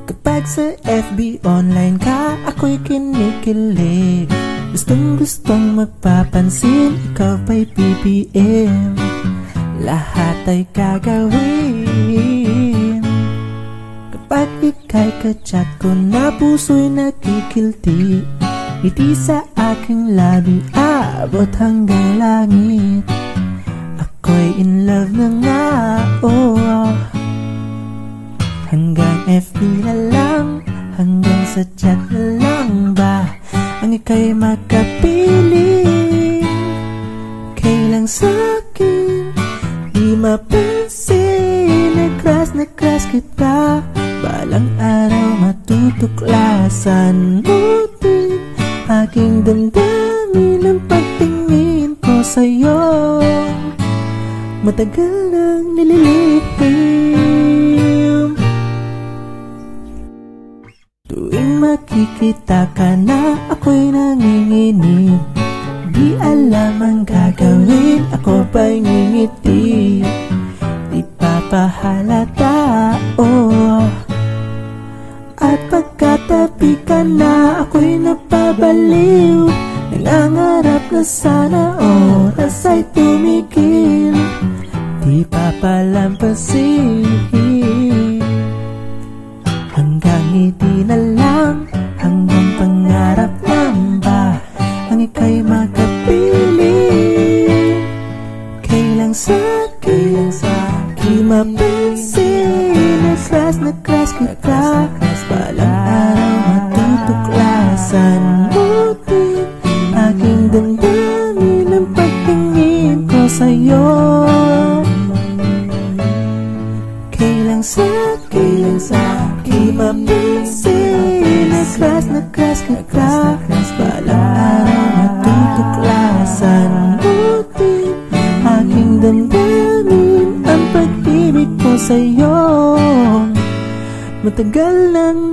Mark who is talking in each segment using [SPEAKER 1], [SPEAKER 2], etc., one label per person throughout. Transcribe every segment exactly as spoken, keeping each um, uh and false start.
[SPEAKER 1] Kapag sa F B online ka, ako'y kinikilig. Gustong gustong magpapansin, ikaw pa'y P P M. Lahat ay gagawin. Kapag ika'y kachat ko na, puso'y nakikilti. Ngiti sa aking labi, aabot hanggang langit. Ako'y in love na nga, oh. Hanggang F B na lang, hanggang sa chat na lang ba ang ika'y makapiling? Kailang sa'kin di mapansin, na-crush na crush kita. Balang araw matutuklasan mo din aking damdamin ang pagtingin ko sa'yo. Matagal nang nililihim. Tuwing makikita ka na, ako'y nanginginig. Di alam ang gagawin, ako pa'y ngingiti. Di papahalata, oh. At pagkatabi ka na, ako'y napabaliw. Nangangarap na sana oras ay tumigil. Di papalampasin. Hanggang ngiti na lang, hanggang pangarap lang ba ang ika'y makapiling? Kailang sa'kin di mapansin, na-crush na crush kita. Balang araw matutuklasan mo din aking damdamin ang pagtingin ko sa'yo. Kailang sa'kin di mapansin, na-crush na crush kita. Balang araw matutuklasan mo din aking damdamin ang pag-ibig ko sa'yo. Matagal nang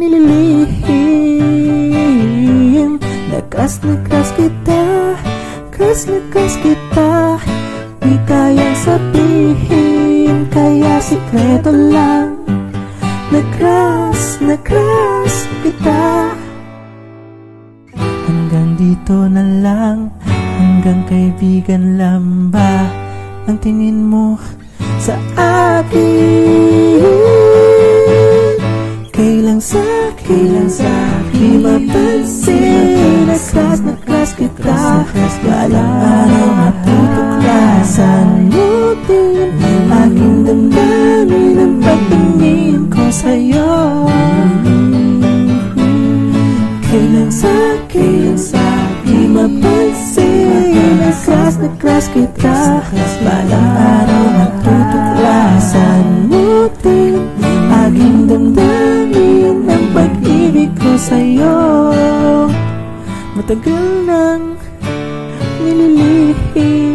[SPEAKER 1] nililihim. Na-crush na crush kita, crush na crush kita. Di kayang sabihin, kaya sikreto lang. Na-crush, na-crush kita. Hanggang dito na lang, hanggang kaibigan lang ba ang tingin mo sa akin? Kailang sa'kin di mapansin, na-crush na crush kita. Balang araw matutuklasan mo din aking damdamin ang pagtingin ko sa'yo. Kailang sa'kin di mapansin, na-crush na crush kita. Balang araw matutuklasan mo din aking damdamin ang pag-ibig ko sa'yo. Matagal nang nililihim.